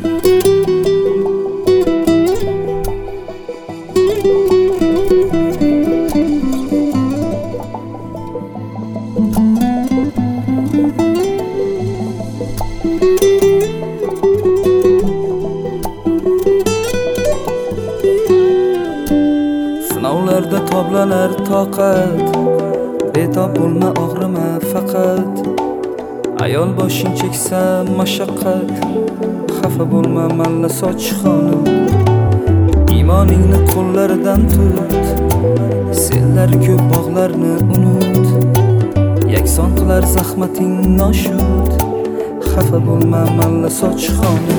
Sinovlarda toblanar toqat, betob bo'lma og'rima faqat. Ayol boshing cheksa mashaqqat, xafa bo'lma malla soch xonim. Iymoningni qo'llaridan tut, senlar ko'p bog'larni unut. Yakson qilar zahmating noshud, xafa bo'lma malla soch xonim.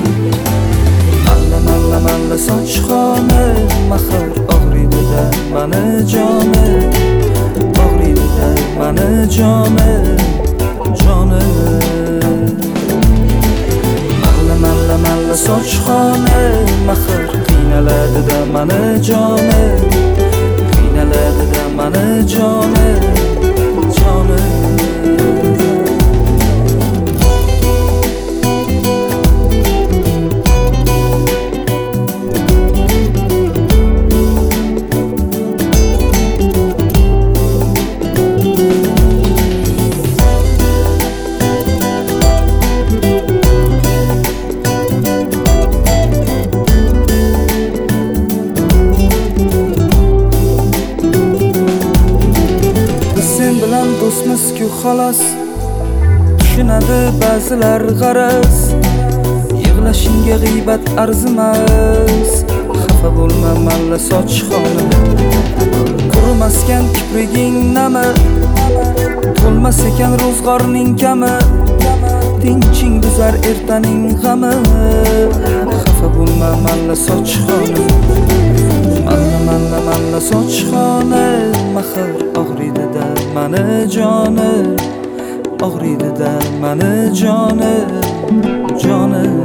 Malla soch xonim, maxir og'riydi-da mani jonim, og'riydi-da mani jonim, jonim. Malla soch xonim, maxir qiynaladi-da mani jonim, qiynaladi-da mani jonim, jonim. Do'stmiz-ku xolos, tushunadi ba'zilar g'araz. Yig'lashingga g'iybat arzimas, xafa bo'lma malla soch xonim. Qurimaskan kipriging nami, to'lmas ekan ro'zg'orning kami. Tinching buzar ertaning g'ami, xafa bo'lma malla soch xonim. Malla soch xonim, maxir og'riydi-da mani jonim, og'riydi-da mani jonim, jonim.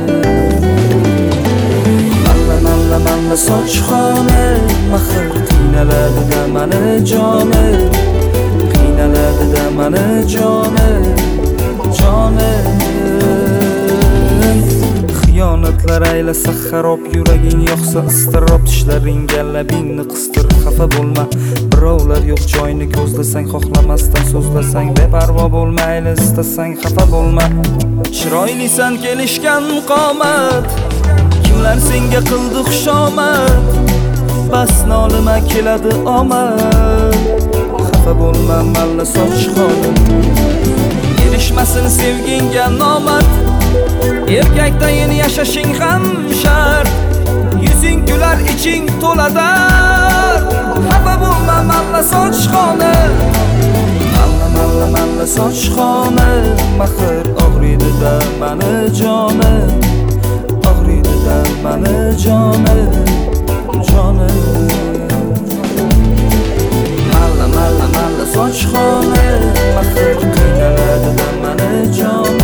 Malla soch xonim, maxir qiynaladi-da mani jonim, qiynaladi-da mani jonim, jonim. Xiyonatlar aylasa xarob, yuraging yoqsa iztirob, tishlaringga labingni qistir, xafa bo'lma. Birovlar yo'q joyni ko'zlasang, xohlamasdan so'zlasang, beparvo bo'lma, ayli istasang xafa bo'lma. Chiroylisan kelishgan qomat, kimlar senga qildi xushomad. Bas nolima keladi omad, xafa bo'lma malla soch xonim. Erishmasin sevgingga nomard, erkakdayin yashashing ham shart. Yuzing kular, iching to'ladar, xafa bo'lma malla soch xonim. Malla soch xonim, maxir og'riydi-da mani jonim, og'riydi-da mani jonim, jonim. Malla soch xonim, maxir qiynaladi-da mani jonim.